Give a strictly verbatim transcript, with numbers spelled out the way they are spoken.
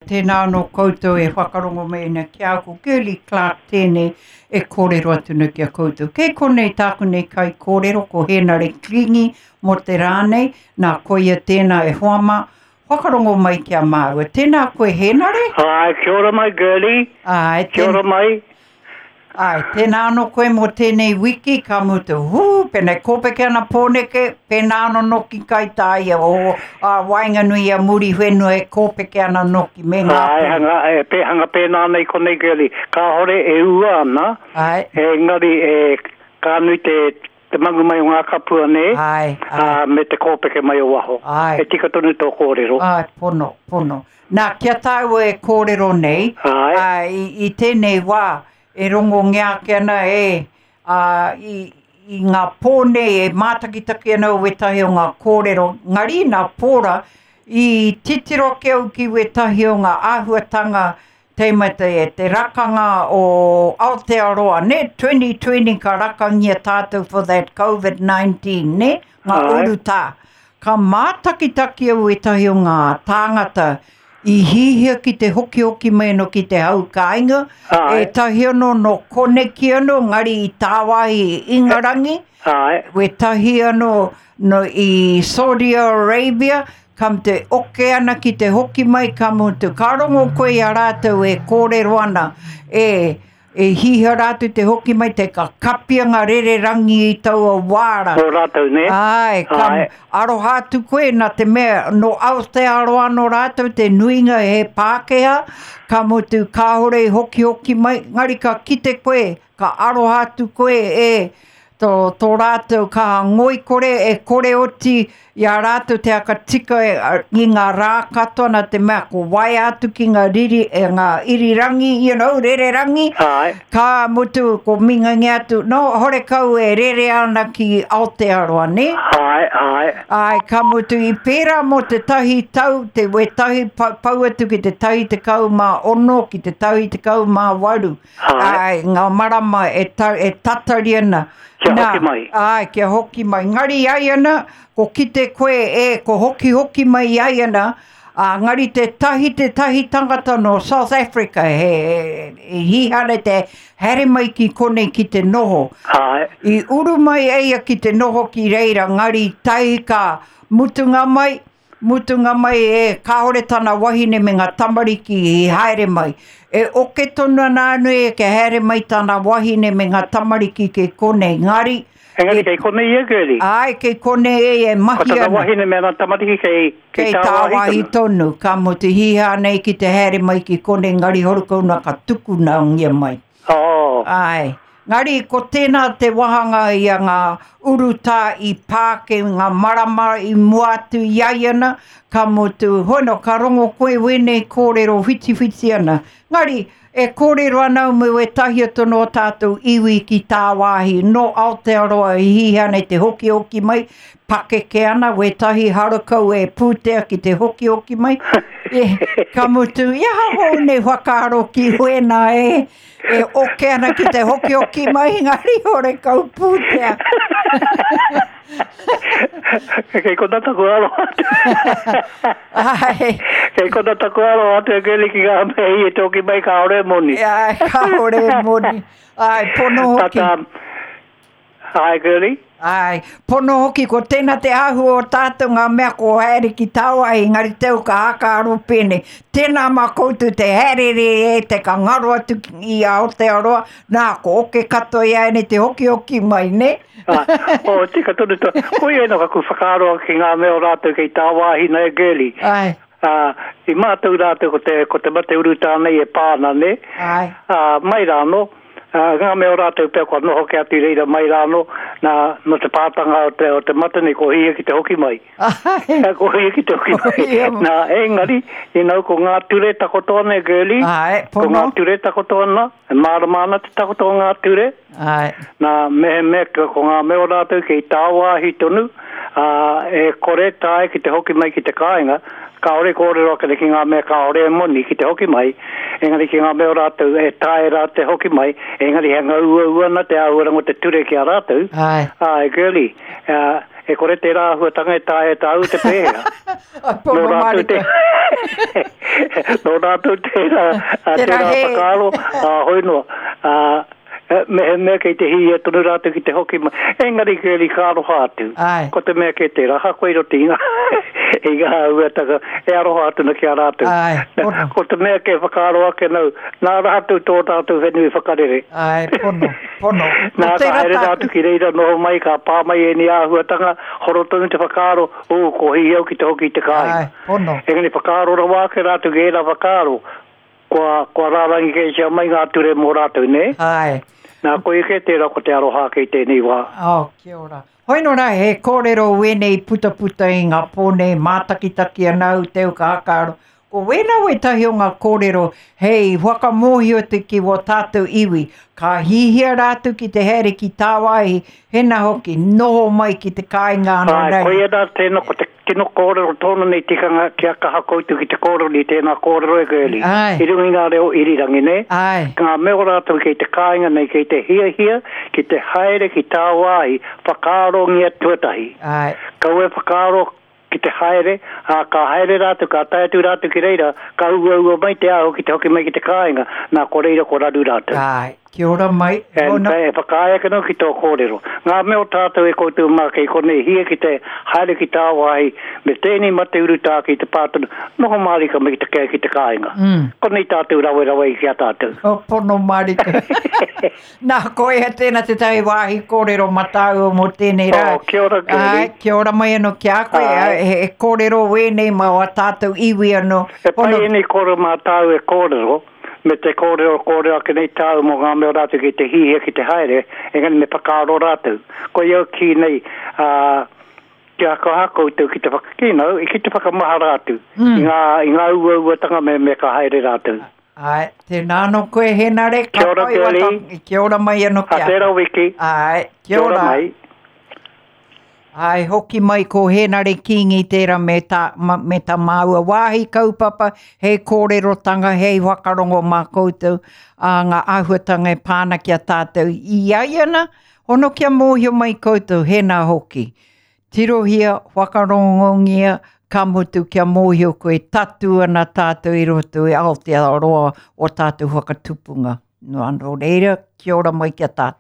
tēnā no koutou e whakarongo me na kia ako Girly Clark tēnei e kōrero atu na kia koutou. Kei konei tāku nei kai kōrero ko Henare Klingi mo te rānei, nā koia tēnā e hoama, whakarongo mai kia māua. Tēnā koe Henare? Ai, kia ora mai Girly. Ai, kia ora mai. Ai, tēnā no koe mo tēnei wiki, ka mutu, hū, pēnei kōpeke ana pōneke, pēnā no noki kai tāia, o a wainga nui a muri whenua e kōpeke ana noki, me ngā Ai, hanga, e, pe, hanga pēnā nei konei Girly, ka hore e ua ana, ai. e ngari e ka nui te, te mangu mai o ngā kapua ne, ai, ai. A, me te kōpeke mai o waho, ai. e tika tonu tō kōrero. Ai, pono, pono. Nā, kia tāu e kōrero nei, ai. ai, i, i tēnei wā, e rongo ngea ke ana e uh, i, i ngā pōne e mātakitaki ana o wetahi o ngā kōrero. Ngari nā pōra i titiro ke au ki wetahi o ngā āhuatanga teimata e te rakanga o Aotearoa, ne? twenty twenty ka rakangia tātou for that COVID nineteen, ne? Ngā uruta. Ka mātakitaki o wetahi o ngā tāngata i hihia ki te hoki hoki mai no ki te hau kāinga, e tahi ano no koneki ano, ngari i tāwahi i Ingarangi, Ai. we tahi ano no i Saudi Arabia, kam te oke ana ki te hoki mai ka mutu. Ka rongo koe a rātou e kōrero ana, e, e hihia rātou te hoki mai te ka kapianga rere rangi i tau a wāra. O rātou, ne? Ai, kam Ai. arohatu koe nā te mea, no Aotearoa no rātou te nuinga e Pākehā, ka motu kāhore hoki hoki mai, ngari ka kite koe, ka arohatu koe e tō, tō rātou ka ngoi kore e kore oti i a rātou te aka tika e, i ngā rā katoa na te mea ko wai atu ki ngā riri, e ngā irirangi, you know, rere rangi. Ai. Ka mutu ko mingangi atu, no, hore kau e rere ana ki Aotearoa, ne? Ai, ai. Ai, ka mutu i pērā mo te tahi tau, te we tahi pa, pau atu ki te tahi te kau mā ono, ki te tahi te kau mā waru. Ai. Ai, ngā marama e, ta, e tatari ana. Kia hoki mai. Ai, kia hoki mai. Ngari ai ana, ko kite koe e, ko hoki hoki mai ai ana, a ngari te tahi te tahi tangata no South Africa, he, he, he hihane te here mai ki konei ki te noho. Ai. I uru mai eia ki te noho ki reira, ngari tahi ka mutunga mai, mutunga mai e kaore tana wahine me ngā tamariki i haere mai. E oke tonu nānu e ke haere mai tana wahine me ngā tamariki ke konei. Ngari, Engari kei konei e Girly. ai, kei konei e e mahi Ko ana. tana wahine me ngā tamariki kei, Kei tāwahi tonu. Ka mo te hiha nei ki te haere mai ki konei ngari horukauna ka tuku na ngia mai. Oh. Ai. Ngari, ko tēnā te wahanga i a ngā uruta i Pāke, ngā marama i muatu i ai ana, ka motu hono, ka rongo koe wene kōrero whiti whiti ana. Ngari, e kōrero ana me we tahi atono o tātou iwi ki tā wāhi, no Aotearoa i hiha nei te hoki hoki mai, pakeke ana, we tahi harakau e pūtea ki te hoki hoki mai. E, ka mutu, ia hao nei whakaro ki wena e, e oke ana ki te hoki hoki mai, ngari hore kau pūtea. Kei kona taku alo atu. Ai. Kei kona taku alo atu e Girly ki ngā mei e toki mai ka ore moni. Ai, ka ore moni. Ai, pono hoki. Tata, ai Girly. Ai, pono hoki ko tēnā te ahu o tātou ngā mea ko haere ki taua i ngari teo ka haka aro pēne. Tēnā mā koutu te haere e te ka ngaro atu i Aotearoa, nā ko oke katoa i aene te hoki hoki mai, ne? Ah, o tika tonu to. Koi e no kaku whakaroa ki ngā mea o rātou kei tā wāhina e Girly. Ai. Uh, I mātou rātou ko te, ko te mate uruta nei e pāna, ne? Ai. Uh, mai rāno. Uh, ngā mea o rātou pēr kua noho ke atu reira mai rāno, nā, no te pātanga o te, o te matane ko hia ki te hoki mai. Ai. Ko hia ki te hoki mai. Nā, engari, i nau ko ngā ture takotoana e Girly. Ai, Ko pono. ngā ture takotoana, e māramana te takotoa ngā ture. Ai. Nā, mehe me ko ngā mea o rātou kei tāwāhi tonu, uh, e kore tae ki te hoki mai ki te kāinga, ka ore kōrero ka ki ngā mea ka ore moni ki te hoki mai, engari ki ngā mea o rātou e tae rā te hoki mai, engari hanga ua ua na te ahuarango te ture ki a rātou. Ai. Ai, Girly, uh, e kore te rā huatanga e tā e tā u te pēhea. Pono marika. Nō rātou te rā, te rā whakaaro, hoinoa, me he mea kei te hi e tonu rātou ki te hoki ma. Engari ke li kāro hātu. Ko te mea kei te raha koe ro te inga. E ngā uataka e aroha atu na ki a rātou. Ko te mea kei whakaaro ake nau. Nā rātou tō rātou whenui whakarere. Ai, pono, pono. Nā ka haere rātou ki reira noho mai ka pā mai e ni āhuatanga horo tonu te whakaaro. O, ko hi au ki te hoki te kāi. Ai, pono. E ngani whakaaro ra wāke rātou ki e ra whakaaro. Kua, kua rārangi kei sia mai ngā ture mō rātou, ne? Ai. Nā koe ke te rako te aroha kei tēnei wā. Oh, kia ora. Hoino rā, he kōrero wenei puta puta i ngā pōne, mātakitaki anau, teo ka akaro. Ko wena we tahi o ngā kōrero, hei, whakamohio te ki wo tātou iwi, ka hihia rātu ki te here ki tāwai, hena hoki, noho mai ki te kāinga anō nei. Ai, koe e rā tēnā ko te kino kōrero tōna nei tikanga ki a kaha koutu ki te kōrero ni tēnā kōrero e koeli. Ai. I rungi ngā reo irirangi, ne? Ai. Ngā meo rātou ki te kāinga nei, ki te hia hia, ki te haere ki tāwai, whakārongia tuatahi. Ai. Kau e whakāro ki te haere, a ka haere rātu, ka taetu rātu ki reira, ka ua ua mai te aho ki te hoki mai ki te kāinga, nā ko reira ko radu rātu. Ai, kia ora mai. E e whakaia ka no ki tō kōrero. Ngā meo tātou e koutou mā kei konei hia ki te haere ki tā wai, me tēnei mate uru tā ki te pātunu, noho marika mai ki te kea ki te kāinga. Mm. Konei tātou rawe rawe ki a tātou. O pono marika. Nā koe he tēnā te tai wāhi kōrero matau mo tēnei rā. O, kia ora kēri. Ai, kia ora mai anō ki a koe. He, he kōrero wēnei ma o tātou iwi anō. E pai eni kōrero mātau e kōrero, me te kōrero kōrero ake nei tāu mo ngā meo rātou ki te hihia ki te haere, e ngani me pakaro rātou. Ko iau ki nei, uh, ki a ka hakoutou ki te whakakino, i ki te whakamaha rātou. Mm. I ngā, i ngā ua ua tanga me, me ka haere rātou. Ai, te nāno koe henare. Kia ora Kelly. Kia ora mai anō kia. A tērā wiki. Ai, kia ora. Kia ora mai. Ai, hoki mai ko henare kingi tērā me tā, ma, me tā māua wāhi kaupapa, hei kōrerotanga, hei wakarongo mā koutou, a ngā āhuatanga e pāna kia tātou i aiana, hono kia mōhio mai koutou, hena hoki. Tirohia, wakarongongia, ka mutu kia mōhio koe tatu ana tātou i roto e Aotearoa o tātou whakatupunga. No anō reira, kia ora mai kia tātou.